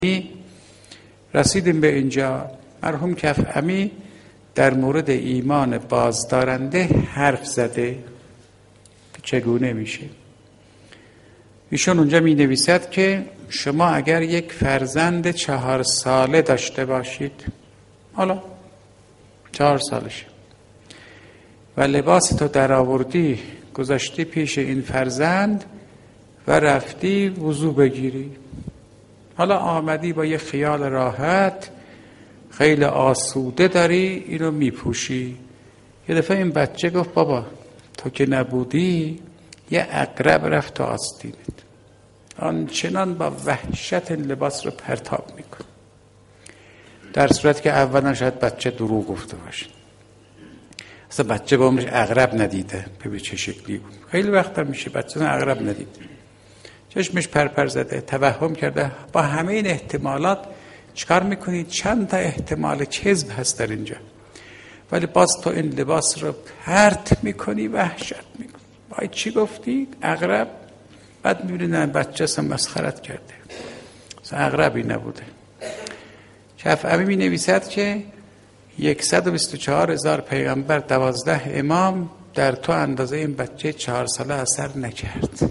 رسیدیم به اینجا. مرحوم کفعمی در مورد ایمان بازدارنده حرف زده چگونه میشه. ایشون اونجا می نویسد که شما اگر یک فرزند 4 ساله داشته باشید، حالا 4 سالشه، و لباس تو در آوردی گذاشتی پیش این فرزند و رفتی وضو بگیری، حالا آمدی با یه خیال راحت خیلی آسوده داری اینو میپوشی، یه دفعه این بچه گفت بابا تو که نبودی یه عقرب رفت تو آستینت، آنچنان با وحشت لباس رو پرتاب میکن، در صورتی که اولا شاید بچه دروغ گفته باشه، اصلا بچه با عمرش عقرب ندیده، ببین چه شکلی بود. خیلی وقت میشه بچه عقرب ندیده، چشمش پرپر زده، توهم کرده. با همه این احتمالات چیکار میکنید؟ چند تا احتمال کذب هست در اینجا، ولی باز تو این لباس رو پرت میکنی، وحشت میکنی. باید چی گفتی؟ عقرب. بعد میبینی نه، بچه اصلا مسخرت کرده، اصلا عقربی نبوده. کفعمی می نویسد که 124,000 پیغمبر 12 امام در تو اندازه این بچه 4 ساله اثر نکرد.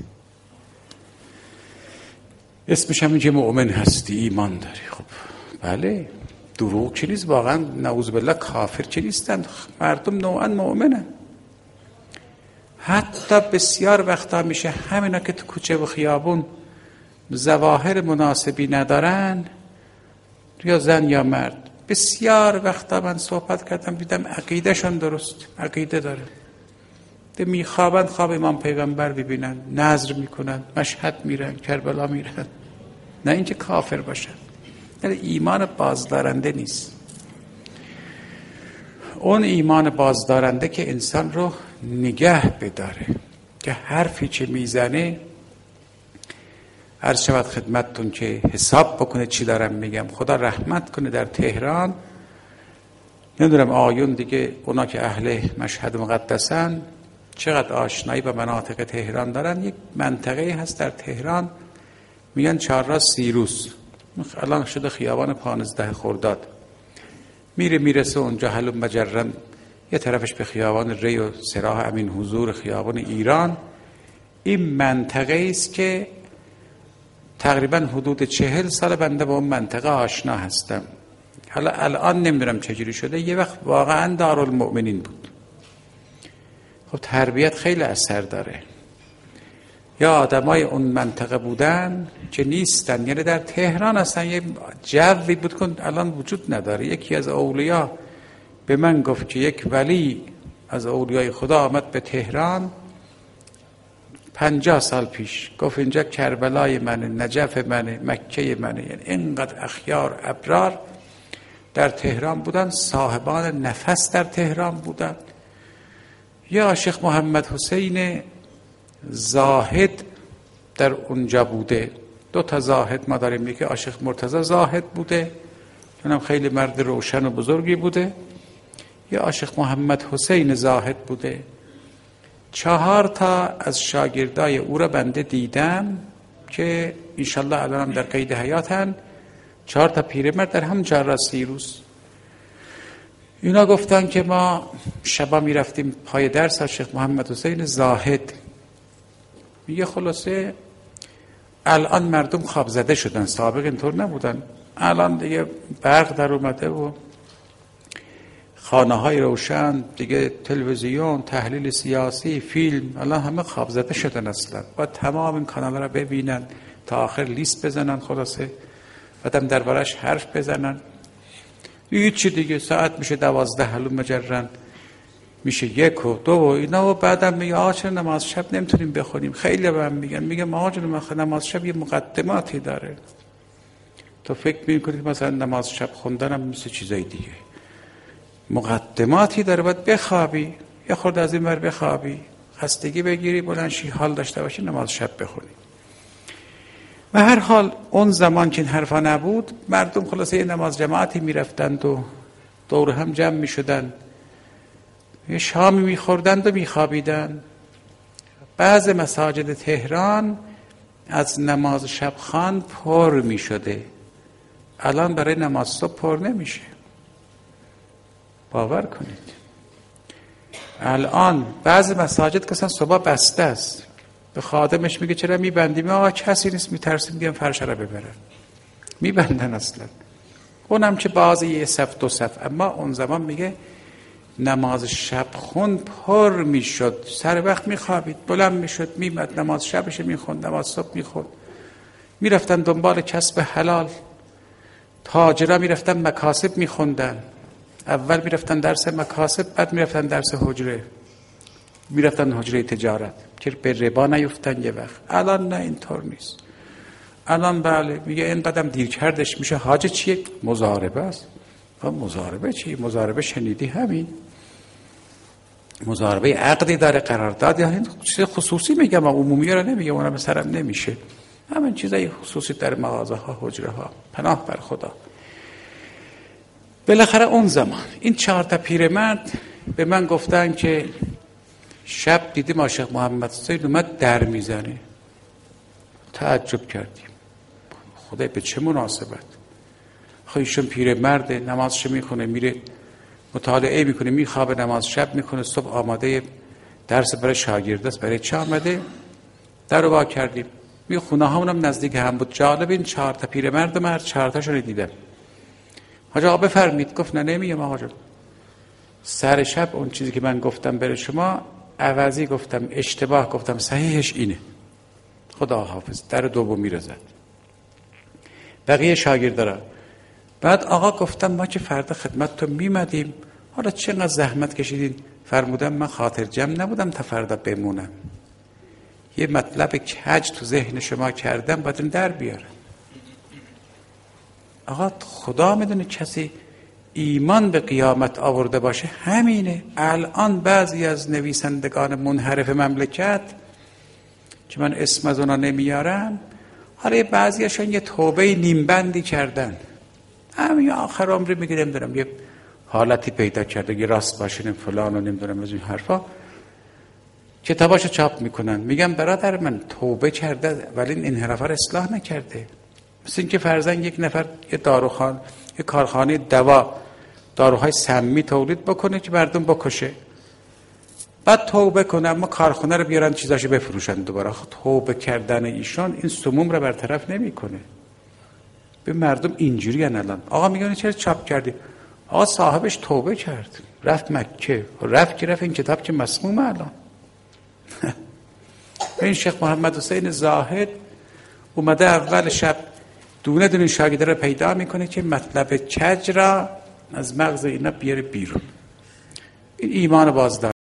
اسمش هم اینجا مؤمن هستی، ایمان داری. خب بله، دروغ چی نیست واقعا، نعوذ بالله کافر چی نیستن، مردم نوعا مؤمنن. حتی بسیار وقتا میشه همینا که تو کوچه و خیابون ظواهر مناسبی ندارن، یا زن یا مرد، بسیار وقتا من صحبت کردم دیدم عقیدهشون درست، عقیده داره، میخوابن خواب امام پیغمبر ببینن، نذر میکنن، مشهد میرن، کربلا میرن، نه اینکه کافر باشن. ایمان بازدارنده نیست. اون ایمان بازدارنده که انسان رو نگه بداره، که حرفی چه میزنه، عرض شود خدمتتون که حساب بکنه چی دارم میگم. خدا رحمت کنه در تهران، نمیدونم آیون دیگه اونا که اهل مشهد مقدسن چقدر آشنایی با مناطق تهران دارن. یک منطقه هست در تهران میگن 4 راست سیروس، الان شده خیابان 15 خرداد. میرسه اونجا حلم مجرن، یه طرفش به خیابان ری و سراح امین حضور، خیابان ایران. این منطقه است که تقریبا حدود 40 سال بنده با اون منطقه آشنا هستم. حالا الان نمیدونم چجوری شده، یه وقت واقعا دارالمؤمنین بود. خب تربیت خیلی اثر داره. یا آدمای اون منطقه بودن که نیستن، یعنی در تهران اصلا یه جوی بود که الان وجود نداره. یکی از اولیاء به من گفت که یک ولی از اولیای خدا آمد به تهران 50 سال پیش، گفت اینجا کربلای منه، نجف منه، مکه منه. یعنی اینقدر اخیار ابرار در تهران بودن، صاحبان نفس در تهران بودن. یا شیخ محمد حسین زاهد در اونجا بوده. 2 تا زاهد ما داریم، یکی عاشق مرتضی زاهد بوده، اونم خیلی مرد روشن و بزرگی بوده. یا عاشق محمد حسین زاهد بوده. 4 تا از شاگردای او را بنده دیدم که انشالله الان هم در قید حیاتن. 4 تا پیرمرد در هم 4 راست سیروس. اینا گفتن که ما شبا می رفتیم پای درس از شیخ محمد حسین زاهد. میگه خلاصه الان مردم خواب زده شدن، سابق اینطور نبودن. الان دیگه برق در اومده و خانه های روشن دیگه، تلویزیون، تحلیل سیاسی، فیلم، الان همه خواب زده شدن. اصلا باید تمام این کانال را ببینن تا آخر لیست بزنن، خلاصه بعدم دربارش حرف بزنن. هیچی دیگه، ساعت میشه 12 هلوم مجرن، میشه 1 و 2 و اینا، و بعدم میگه آقا چرا نماز شب نمیتونیم بخونیم؟ خیلی به من میگم آقا جون نماز شب یه مقدماتی داره. تو فکر میکنید مثلا نماز شب خوندن هم مثل چیزای دیگه، مقدماتی داره. باید بخوابی، یه خورده از این ور بخوابی، خستگی بگیری، بلنشی، حال داشته باشی، نماز شب بخونی. و هر حال اون زمان که این حرفا نبود، مردم خلاصه یه نماز جماعتی میرفتند و دور هم جمع میشدن، یه شامی میخوردند و میخوابیدن. بعض مساجد تهران از نماز شب خوان پر میشده. الان برای نماز صبح پر نمیشه. باور کنید الان بعضی مساجد که اصلا صبح بسته است، به خادمش میگه چرا میبندیم؟ آقا کسی نیست، میترسیم بیان فرش را ببرن. میبندن اصلا، اونم که بعضی یه صف دو صف. اما اون زمان میگه نماز شب خون پر میشد، سر وقت میخوابید، بلند میشد میمد نماز شبش میخوند، نماز صبح میخوند. میرفتن دنبال کسب حلال، تاجرها میرفتن مکاسب میخوندن. اول میرفتن درس مکاسب، بعد میرفتن درس حجره، میرفتن حجره تجارت که به ربا نیفتن یه وقت. الان نه، اینطور نیست. الان بله میگه این قدم دیر کردش میشه حاج چیه؟ مضاربه است. مضاربه چی؟ مضاربه شنیدی همین؟ مضاربه عقدی داره، قرارداد، یا این چیز خصوصی میگم، عمومی رو نمیگم، اونم سرم نمیشه. همین چیزای خصوصی در مغازه ها، حجره ها. پناه بر خدا. بالاخره اون زمان این 4 تا پیرمرد به من گفتن که شب دیدیم عاشق محمد سید اومد در میزنه. تعجب کردیم، خدای به چه مناسبت؟ ایشون پیرمرد، نمازش میخونه، میره مطالعه میکنه، میخوابه، نماز شب میکنه، صبح آماده درس برای شاگرد است. برای چه آمده؟ در رو وا کردیم، می خونه هامونم نزدیک هم بود. جالب این 4 تا پیرمرد من هر 4 تاشون دیدم. حاج آقا بفرمید. گفت نه نمیگم آقا جان، سر شب اون چیزی که من گفتم برای شما عوضی گفتم، اشتباه گفتم، صحیحش اینه. خدا حافظ. در دومی رو زد. بقیه شاگرد دارن. بعد آقا گفتم ما که فردا خدمت تو میمدیم، حالا چقدر زحمت کشیدین؟ فرمودم من خاطر جمع نبودم تا فردا بمونم، یه مطلب کج تو ذهن شما کردم، باید این در بیارم. آقا خدا میدونه کسی ایمان به قیامت آورده باشه همینه. الان بعضی از نویسندگان منحرف مملکت که من اسم از اونا نمیارم، حالا بعضیشون یه توبه نیمبندی کردن، همین آخر عمری میگه نمیدونم یه حالتی پیدا کرده یه راست باشه فلان و نمیدونم از این حرفا، کتاباشو چاپ میکنن. میگم برادر من توبه کرده ولی این انحرافا رو اصلاح نکرده. مثل این که فرضاً یک نفر یه داروخانه، یه کارخانه داروهای سمی تولید بکنه که مردم بکشه، بعد توبه کنه اما کارخانه رو بیارن چیزاشو بفروشن دوباره. توبه کردن ایشون این سموم رو برطرف نمیکنه. به مردم اینجوری الان آقا میگن چرا چاپ کردی؟ آقا صاحبش توبه کرد، رفت مکه، رفت این کتاب که مسمومه الان. این شیخ محمد حسین زاهد اومده اول شب دونه دونه شاگرد رو پیدا میکنه که مطلب کج را از مغز اینا بیاره بیرون. این ایمان بازدار